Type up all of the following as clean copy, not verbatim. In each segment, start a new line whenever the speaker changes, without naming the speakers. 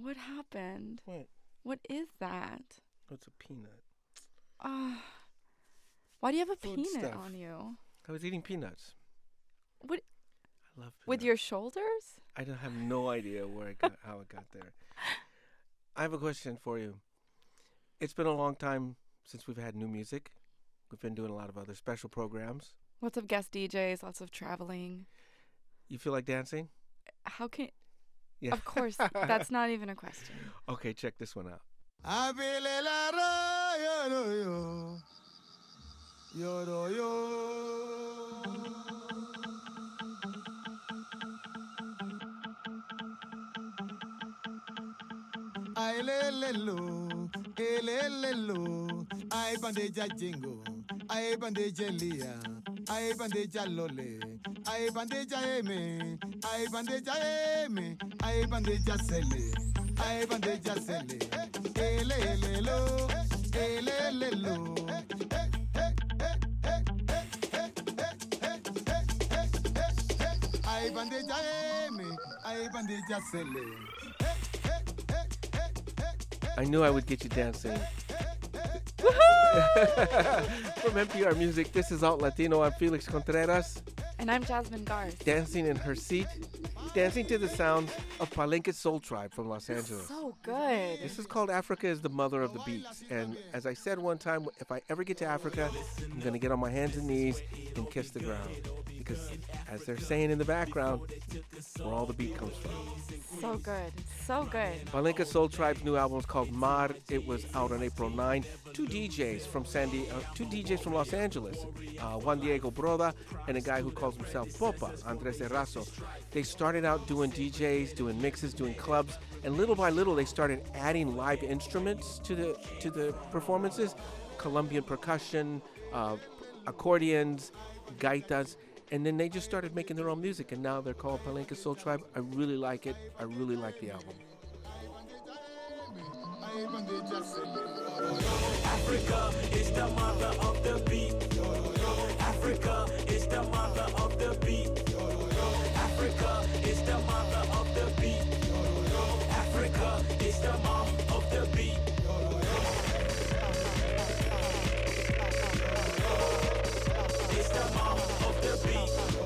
What happened?
What?
What is that?
What's a peanut?
Why do you have a
Food
peanut
stuff.
on you?
I was eating peanuts.
What?
I love peanuts.
With your shoulders?
I don't have no idea how it got there. I have a question for you. It's been a long time since we've had new music. We've been doing a lot of other special programs.
Lots of guest DJs, lots of traveling.
You feel like dancing?
How can...
Yeah.
Of course, that's not even a question.
Okay, check this one out.
Ay lelelo, elelelo, ay bandeja jingo, ay bandeja lia, ay bandeja lole, ay bandeja eme, ay bandeja eme, ay bandeja sele, ay bandeja sele, elelelo, elelelo. Ay bandeja eme, ay bandeja sele.
I knew I would get you dancing. From NPR Music, this is Alt Latino. I'm Felix Contreras,
And I'm Jasmine Garth.
dancing in her seat, dancing to the sound of Palenque Soul Tribe from Los Angeles.
So good.
This is called Africa is the Mother of the Beats. And as I said one time, if I ever get to Africa, I'm going to get on my hands and knees and kiss the ground. Because as they're saying in the background, where all the beat comes from.
So good. So good.
Palenque Soul Tribe's new album is called Mar. It was out on April 9. Two DJs from Los Angeles, Juan Diego Broda and a guy who calls himself Popa, Andres Errazo. They started out doing DJs, doing mixes, doing clubs, and little by little they started adding live instruments to the performances, Colombian percussion, accordions, gaitas. And then they just started making their own music, and now they're called Palenque Soul Tribe. I really like it. I really like the album.
Africa is the mother of the beat. Africa is the mother of the beat. Africa is the mother of the beat. Africa is the mom of the beat. It's the mom of the beat.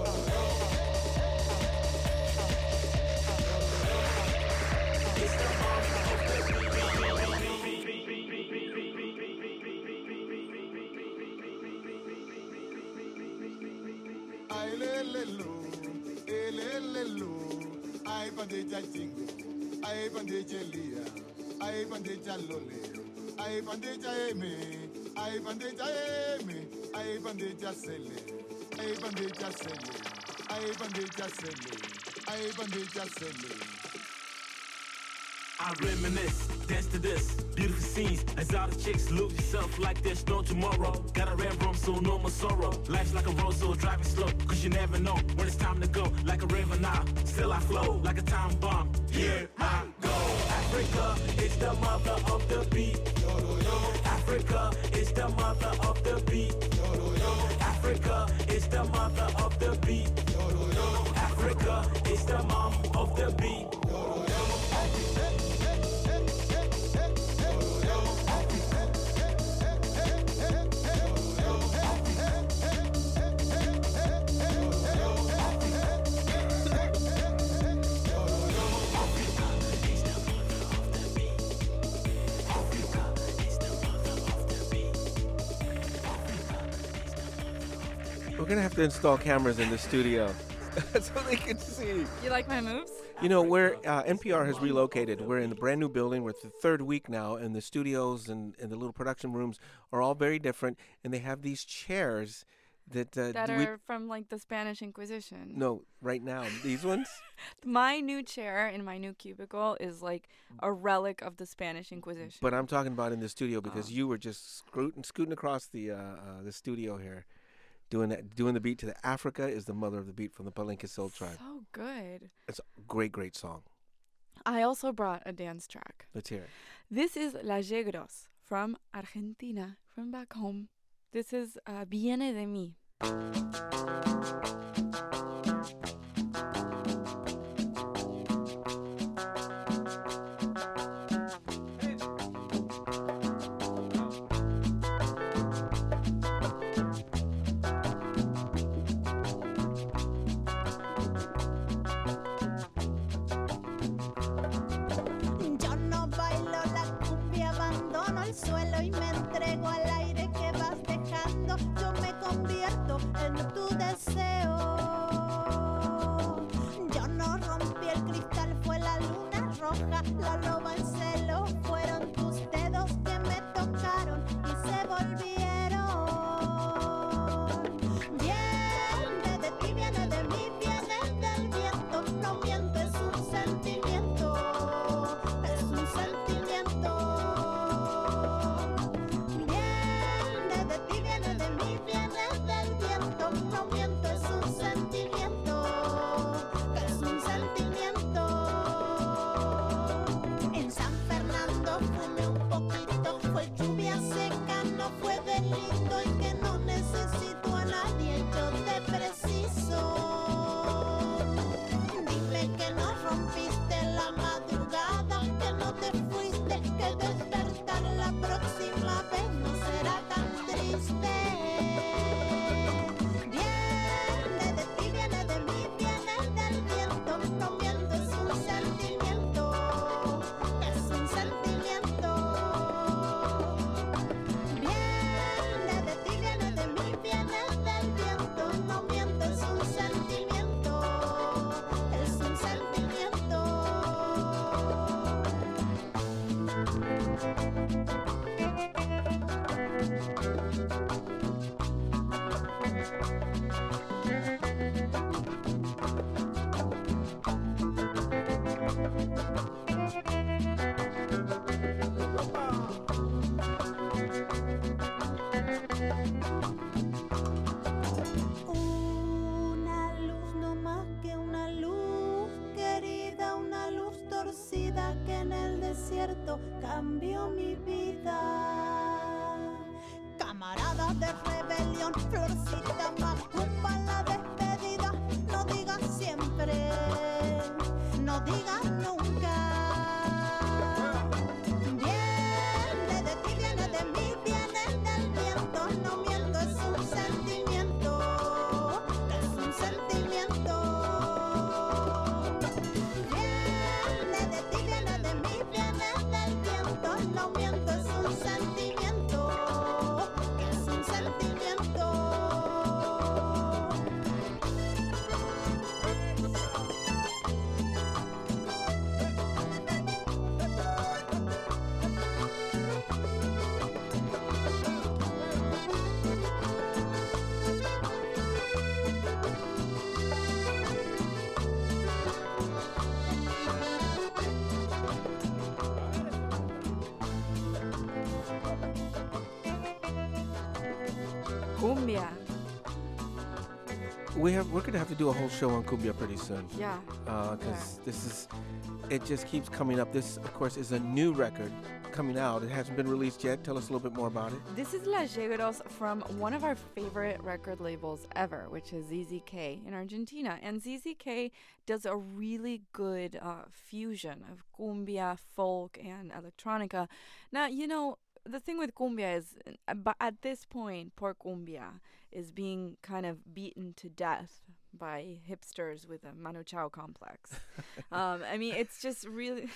It's the mom of the
Ay lelelo, elelelo, ay bandeja jingo, ay bandeja lia, ay bandeja lole, ay bandeja eme, ay bandeja eme, ay bandeja sele, ay bandeja sele, ay bandeja sele, ay bandeja sele.
I reminisce, dance to this, beautiful scenes. As all the chicks lose yourself like there's no tomorrow. Got a red rum, so no more sorrow. Life's like a road, so driving slow, cause you never know when it's time to go. Like a river now, still I flow, like a time bomb. Here I go. Africa is the mother of the beat. Africa is the mother of the beat. Africa is the mother of the beat. Africa is the mom of the beat.
We're going to have to install cameras in the studio so they can see.
You like my moves?
You know, NPR has relocated. We're in a brand new building. We're the third week now, and the studios and the little production rooms are all very different. And they have these chairs that
are from like the Spanish Inquisition.
No, right now, these ones?
My new chair in my new cubicle is like a relic of the Spanish Inquisition.
But I'm talking about in the studio because you were just scooting across the studio here. Doing the beat to the Africa is the mother of the beat from the Palenque Soul Tribe.
So good.
It's a great, great song.
I also brought a dance track.
Let's hear it.
This is La Yegros from Argentina, from back home. This is Viene de mí.
la loba en celo. Fueron tus dedos que me tocaron y se volvieron. Viene de ti, viene de mí, viene del viento. No miento, es un sentimiento. Es un sentimiento. Viene de ti, viene de mí, viene del viento. No miento, es un sentimiento. Es un sentimiento. En San Fernando fumé un poquito, fue lluvia seca, no fue delito y que no necesito a nadie, yo te preciso. Dime que no rompiste la madrugada, que no te fuiste, que despertar la próxima vez no será tan triste. Viene de ti, viene de mí, viene del viento, no miento, es un sentimiento, es un sentimiento. Viene de ti, viene de mí, viene del viento, no miento, es un sentimiento, es un sentimiento. Una luz no más que una luz querida, una luz torcida que en el desierto cambió mi vida. Camaradas de rebelión, florcita macumba la despedida. No digas siempre, no digas nunca. Viene de ti, viene de mí, viene del viento. No miento, es un sentimiento, es un sentimiento. Viene de ti, viene de mí, viene del viento. No miento, es un sentimiento, es un sentimiento.
Cumbia.
We're gonna have to do a whole show on cumbia pretty soon.
Yeah.
Because it just keeps coming up. This, of course, is a new record coming out. It hasn't been released yet. Tell us a little bit more about it.
This is La Llegaros from one of our favorite record labels ever, which is ZZK in Argentina. And ZZK does a really good fusion of cumbia, folk, and electronica. Now, you know, the thing with cumbia is, at this point, poor cumbia is being kind of beaten to death by hipsters with a Manu Chao complex. I mean, it's just really...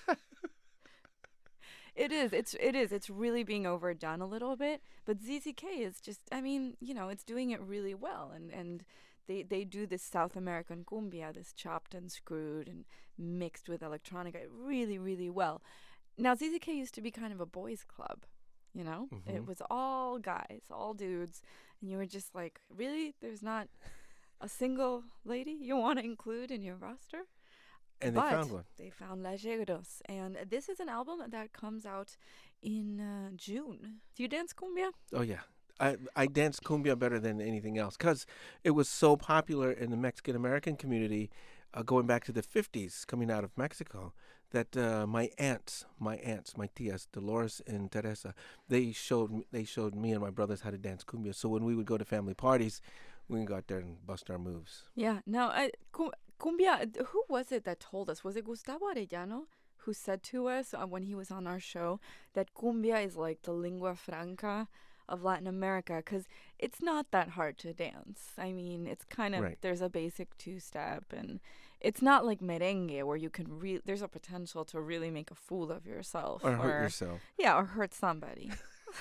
It is. It's really being overdone a little bit. But ZZK is just, I mean, you know, it's doing it really well. And they do this South American cumbia, this chopped and screwed and mixed with electronica really, really well. Now, ZZK used to be kind of a boys' club, you know?
Mm-hmm.
It was all guys, all dudes. And you were just like, really? There's not a single lady you want to include in your roster?
And they
But
found one.
they found La Llegaros. And this is an album that comes out in June. Do you dance cumbia?
Oh, yeah. I dance cumbia better than anything else because it was so popular in the Mexican-American community going back to the 50s, coming out of Mexico, that my aunts, my tias, Dolores and Teresa, they showed me and my brothers how to dance cumbia. So when we would go to family parties, we would go out there and bust our moves.
Yeah. Now, cumbia, who was it that told us? Was it Gustavo Arellano who said to us when he was on our show that cumbia is like the lingua franca of Latin America? Because it's not that hard to dance. I mean, it's kind of,
Right.
there's a basic two-step, and it's not like merengue where you can there's a potential to really make a fool of yourself.
Or hurt yourself.
Yeah, or hurt somebody.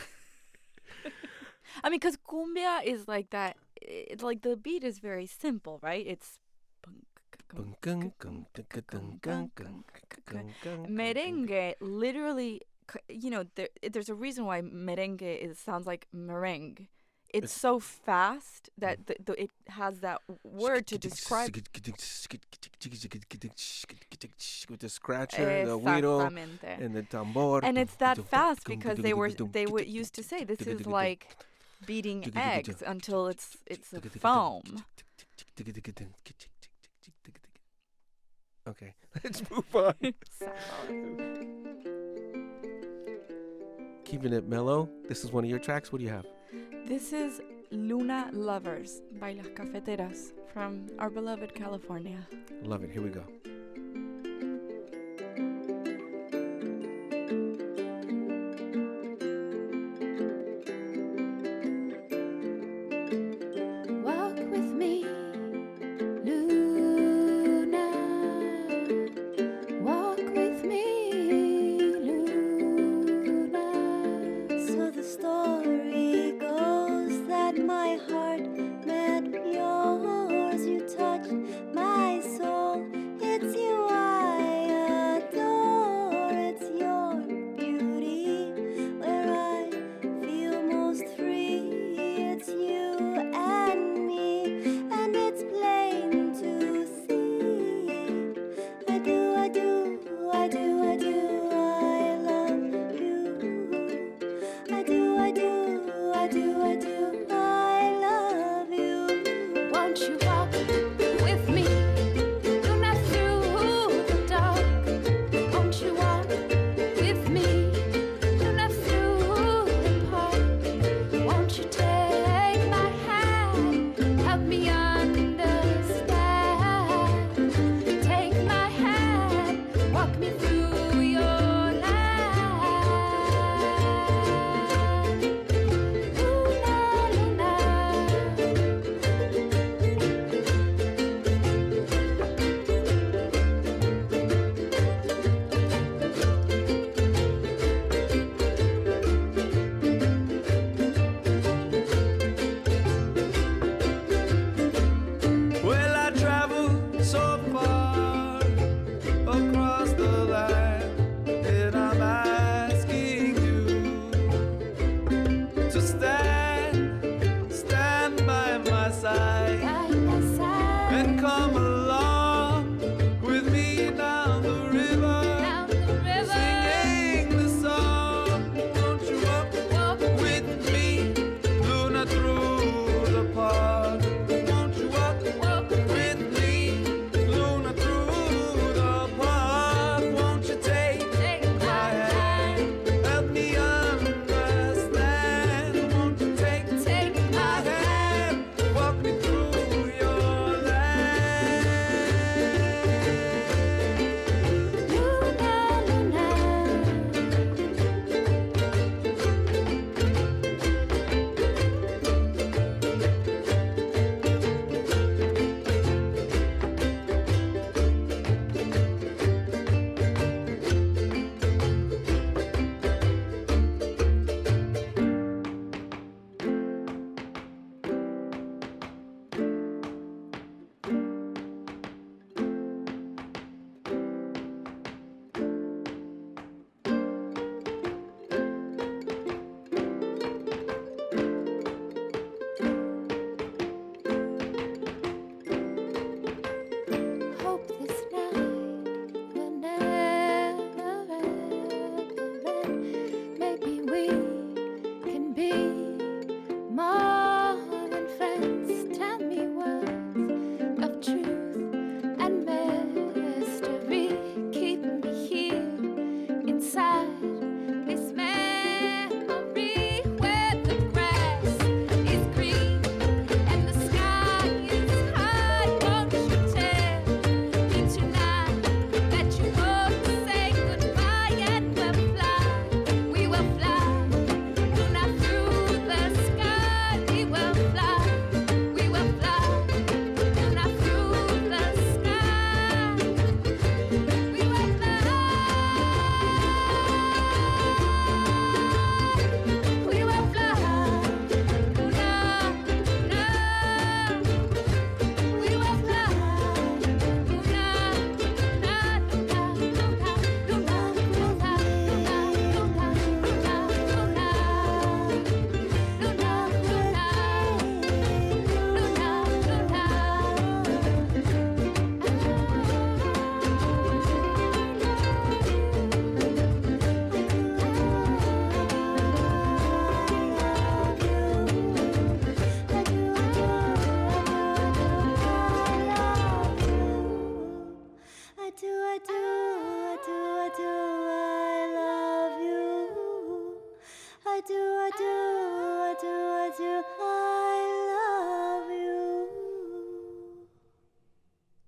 I mean, because cumbia is like that, it's like the beat is very simple, right? It's punk, Merengue literally, there's a reason why merengue sounds like meringue. It's so fast that it has that word to describe.
With the scratcher, the güiro,
Exactamente.
and the tambor.
And it's that fast because they would used to say this is like beating eggs until it's a foam.
Okay, let's move on. Keeping it mellow. This is one of your tracks. What do you have?
This is Luna Lovers by Las Cafeteras from our beloved California.
Love it. Here we go.
Walk with me, Luna. Walk with me, Luna. So the story goes that my heart met yours. You touched my soul. It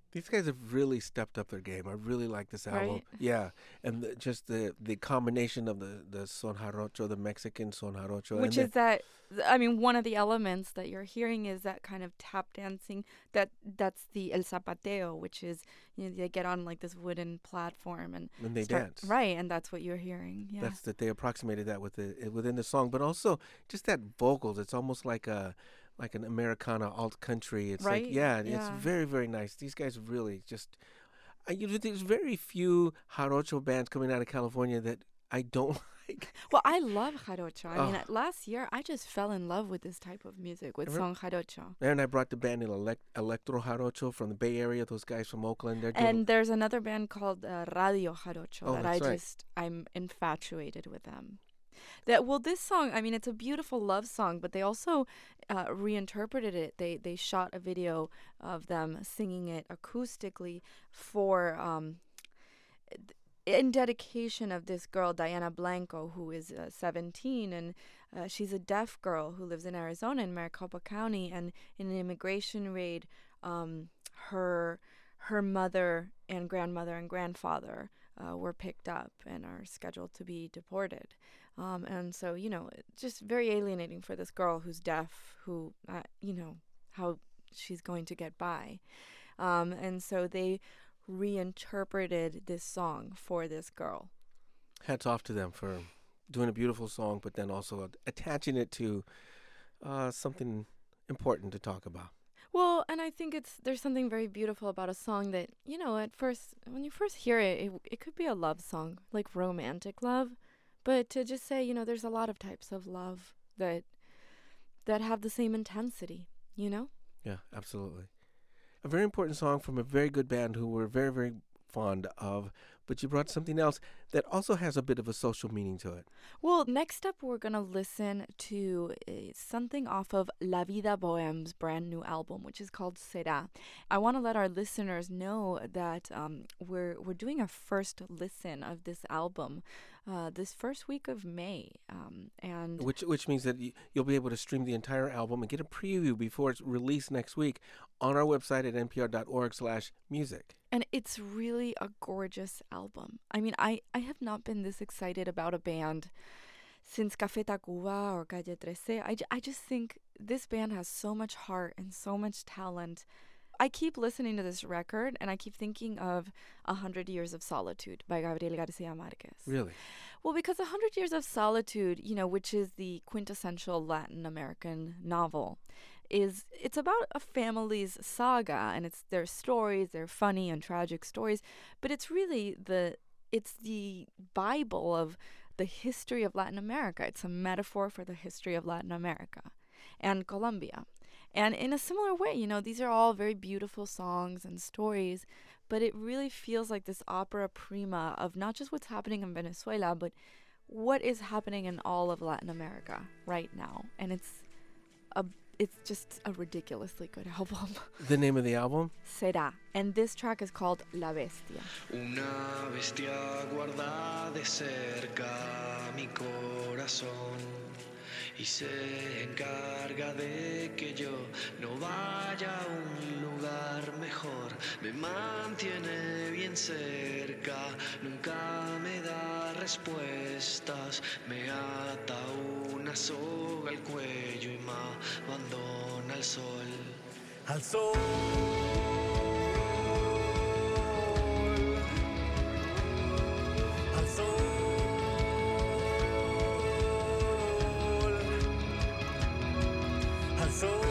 These guys have really stepped up their game. I really like this album.
Right?
Yeah, and just the combination of the son jarocho, the Mexican son jarocho,
Which
and
is that, I mean, one of the elements that you're hearing is that kind of tap dancing. That's the el zapateo, which is, you know, they get on like this wooden platform and
they dance.
Right, and that's what you're hearing. Yeah.
That's that they approximated that within the song, but also just that vocals. It's almost like an Americana alt country. It's
Right?
like it's
Yeah.
very, very nice. These guys really just. There's very few jarocho bands coming out of California that I don't like.
Well, I love jarocho. I mean,
Oh.
last year I just fell in love with this type of music, with son jarocho.
And I brought the band Electro Jarocho from the Bay Area. Those guys from Oakland. They're doing
And there's another band called Radio Jarocho
Oh,
that
that's right.
I'm infatuated with them. This song, I mean, it's a beautiful love song, but they also reinterpreted it. They shot a video of them singing it acoustically for in dedication of this girl, Diana Blanco, who is 17, and she's a deaf girl who lives in Arizona in Maricopa County. And in an immigration raid, her mother and grandmother and grandfather were picked up and are scheduled to be deported. And so, you know, just very alienating for this girl who's deaf, who, you know, how she's going to get by. And so they reinterpreted this song for this girl.
Hats off to them for doing a beautiful song, but then also attaching it to something important to talk about.
Well, and I think there's something very beautiful about a song that, you know, at first, when you first hear it, it could be a love song, like romantic love. But to just say, you know, there's a lot of types of love that have the same intensity, you know?
Yeah, absolutely. A very important song from a very good band who we're very, very fond of. But you brought something else that also has a bit of a social meaning to it.
Well, next up, we're going to listen to something off of La Vida Bohem's brand new album, which is called Será. I want to let our listeners know that we're doing a first listen of this album this first week of May. And
Which means that you'll be able to stream the entire album and get a preview before it's released next week on our website at npr.org/music.
And it's really a gorgeous album. I mean, I have not been this excited about a band since Café Tacuba or Calle 13. I just think this band has so much heart and so much talent. I keep listening to this record and I keep thinking of 100 Years of Solitude by Gabriel Garcia Marquez.
Really?
Well, because 100 Years of Solitude, you know, which is the quintessential Latin American novel, it's about a family's saga, and it's their stories, their funny and tragic stories, but it's really the Bible of the history of Latin America. It's a metaphor for the history of Latin America and Colombia. And in a similar way, you know, these are all very beautiful songs and stories, but it really feels like this opera prima of not just what's happening in Venezuela, but what is happening in all of Latin America right now. And it's just a ridiculously good album.
The name of the album?
Será. And this track is called La Bestia.
Una bestia guarda de cerca mi corazón y se encarga de que yo no vaya a un lugar mejor. Me mantiene bien cerca, nunca me da respuestas. Me ata una soga al cuello y me abandona al sol.
Al sol. Al sol. Al sol.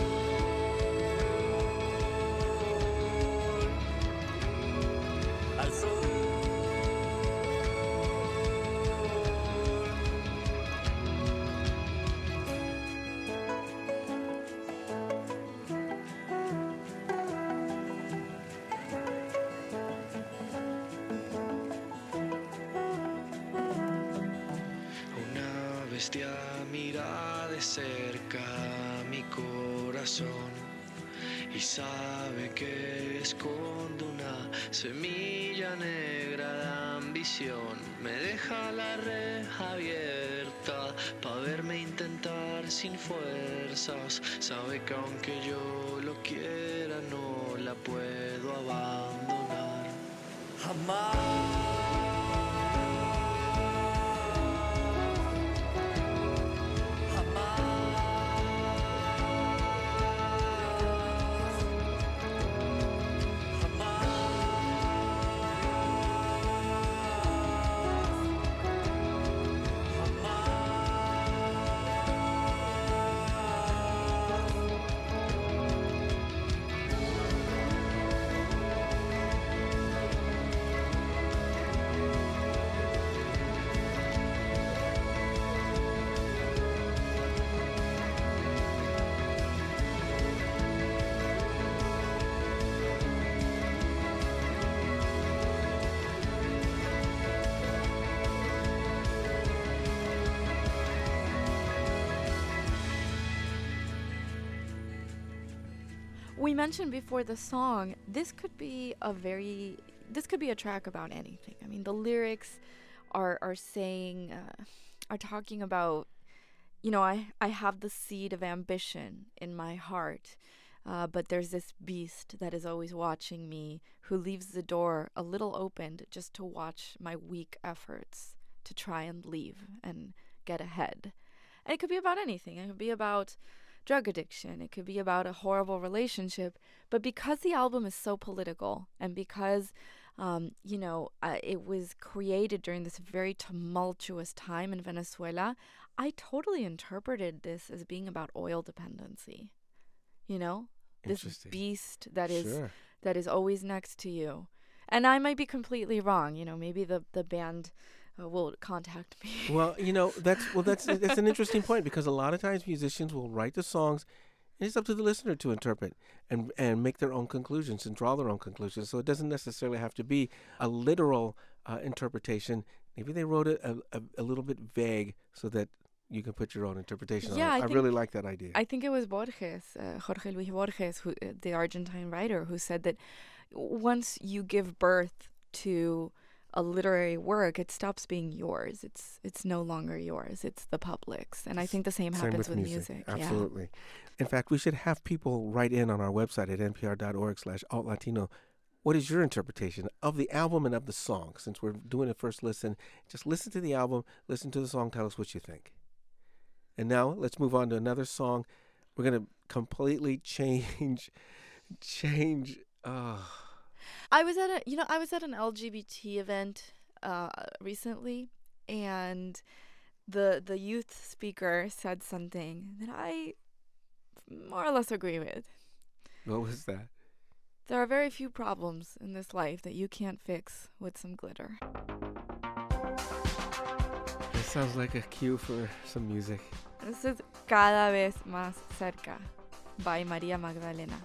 Al sol.
Una bestia mira de cerca mi corazón y sabe que esconde una semilla negra de ambición. Me deja la reja abierta pa' verme intentar sin fuerzas. Sabe que aunque yo lo quiera no la puedo abandonar. Jamás.
We mentioned before the song, this could be a track about anything. I mean, the lyrics are saying, are talking about, you know, I have the seed of ambition in my heart, but there's this beast that is always watching me, who leaves the door a little opened just to watch my weak efforts to try and leave and get ahead. And it could be about anything. It could be about drug addiction. It could be about a horrible relationship. But because the album is so political, and because, it was created during this very tumultuous time in Venezuela, I totally interpreted this as being about oil dependency. You know, this beast that is always next to you. And I might be completely wrong. You know, maybe the band will contact me.
Well, you know, that's an interesting point, because a lot of times musicians will write the songs, and it's up to the listener to interpret and make their own conclusions and draw their own conclusions. So it doesn't necessarily have to be a literal interpretation. Maybe they wrote it a little bit vague so that you can put your own interpretation on it. I really like that idea.
I think it was Borges, Jorge Luis Borges, the Argentine writer, who said that once you give birth to a literary work, it stops being yours. It's no longer yours. It's the public's. And I think the same happens with music.
Absolutely.
Yeah.
In fact, we should have people write in on our website at npr.org/altlatino. What is your interpretation of the album and of the song? Since we're doing a first listen, just listen to the album, listen to the song, tell us what you think. And now let's move on to another song. We're going to completely change.
I was at an LGBT event recently, and the youth speaker said something that I more or less agree with.
What was that?
There are very few problems in this life that you can't fix with some glitter.
That sounds like a cue for some music.
This is Cada Vez Más Cerca by María Magdalena.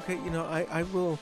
Okay, I will.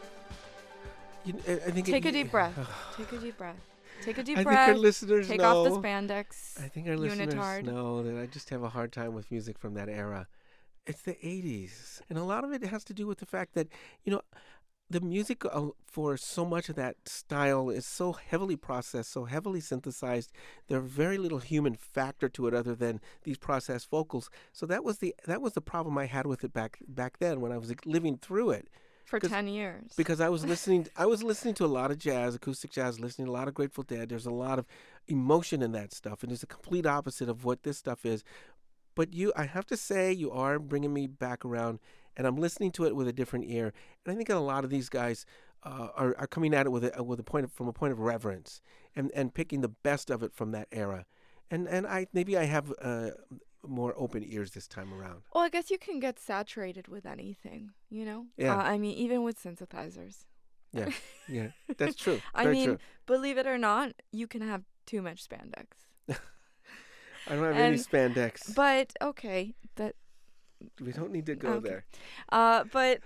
I think
Take a deep breath. Take a deep breath. Take a deep
I
breath.
think our listeners
Take
know.
off the spandex.
I think our listeners
unitard.
know that I just have a hard time with music from that era. It's the 80s. And a lot of it has to do with the fact that, the music for so much of that style is so heavily processed, so heavily synthesized. There's very little human factor to it other than these processed vocals. So that was the problem I had with it back then when I was living through it.
For 10 years.
Because I was listening to a lot of jazz, acoustic jazz, listening to a lot of Grateful Dead. There's a lot of emotion in that stuff, and it's a complete opposite of what this stuff is. But I have to say, you are bringing me back around, and I'm listening to it with a different ear. And I think a lot of these guys are coming at it from a point of reverence, and picking the best of it from that era. And I have more open ears this time around.
Well, I guess you can get saturated with anything,
Yeah.
I mean, even with synthesizers.
Yeah, that's true.
I mean,
true.
believe it or not, you can have too much spandex.
I don't have any spandex.
But okay,
We don't need to go there.
But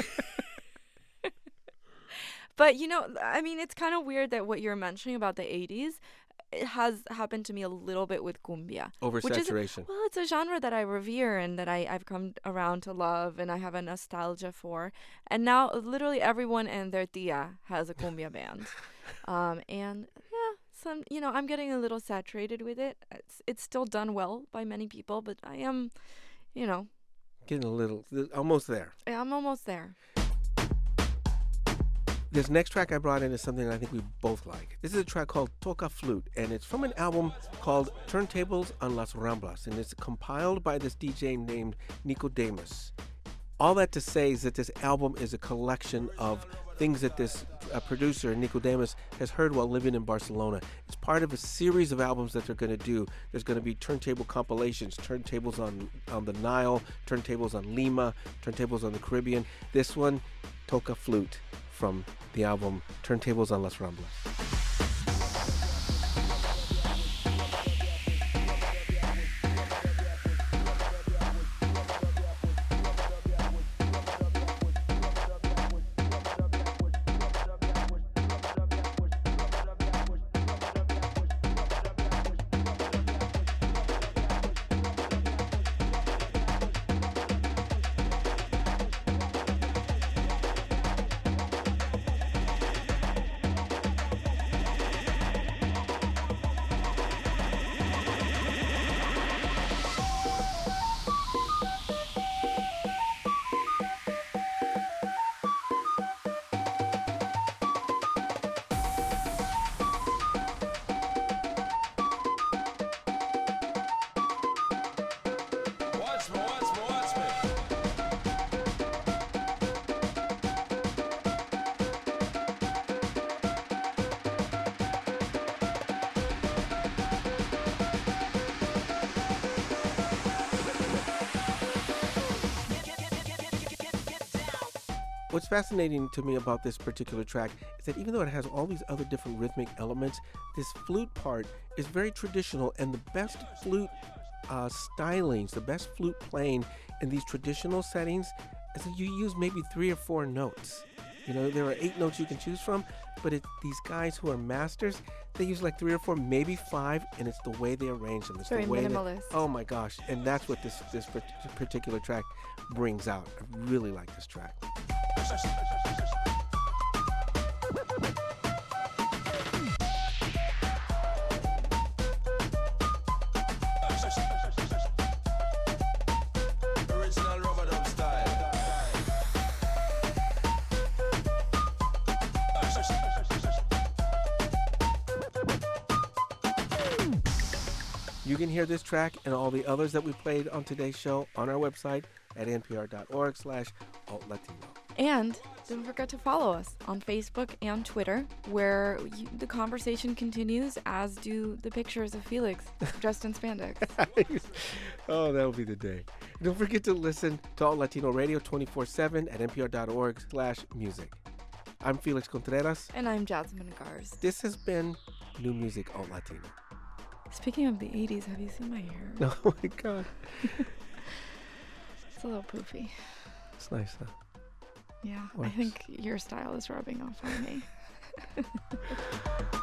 but I mean, it's kind of weird that what you're mentioning about the 80s, it has happened to me a little bit with cumbia.
Oversaturation.
Well, it's a genre that I revere and that I've come around to love and I have a nostalgia for. And now literally everyone and their tia has a cumbia band. And yeah, I'm getting a little saturated with it. It's still done well by many people, but I am,
Getting a little, almost there.
I'm almost there.
This next track I brought in is something I think we both like. This is a track called Toca Flute, and it's from an album called Turntables on Las Ramblas, and it's compiled by this DJ named Nicodemus. All that to say is that this album is a collection of things that this producer, Nicodemus, has heard while living in Barcelona. It's part of a series of albums that they're going to do. There's going to be turntable compilations, turntables on the Nile, turntables on Lima, turntables on the Caribbean. This one, Toca Flute, from the album Turntables on Las Ramblas. What's fascinating to me about this particular track is that even though it has all these other different rhythmic elements, this flute part is very traditional, and the best flute stylings, the best flute playing in these traditional settings is that you use maybe 3 or 4 notes. There are 8 notes you can choose from, but these guys who are masters, they use like 3 or 4, maybe 5, and it's the way they arrange them. It's
very
the way
minimalist.
Oh my gosh, and that's what this particular track brings out. I really like this track.
Original rubber-dub style.
You can hear this track and all the others that we played on today's show on our website at npr.org/altlatino.
And don't forget to follow us on Facebook and Twitter, where the conversation continues, as do the pictures of Felix dressed in spandex.
Oh, that'll be the day. Don't forget to listen to Alt Latino Radio 24/7 at npr.org/music. I'm Felix Contreras.
And I'm Jasmine Gars.
This has been New Music Alt Latino.
Speaking of the 80s, have you seen my hair?
Oh my God.
It's a little poofy.
It's nice, huh?
Yeah, I
Works.
think your style is rubbing off on me.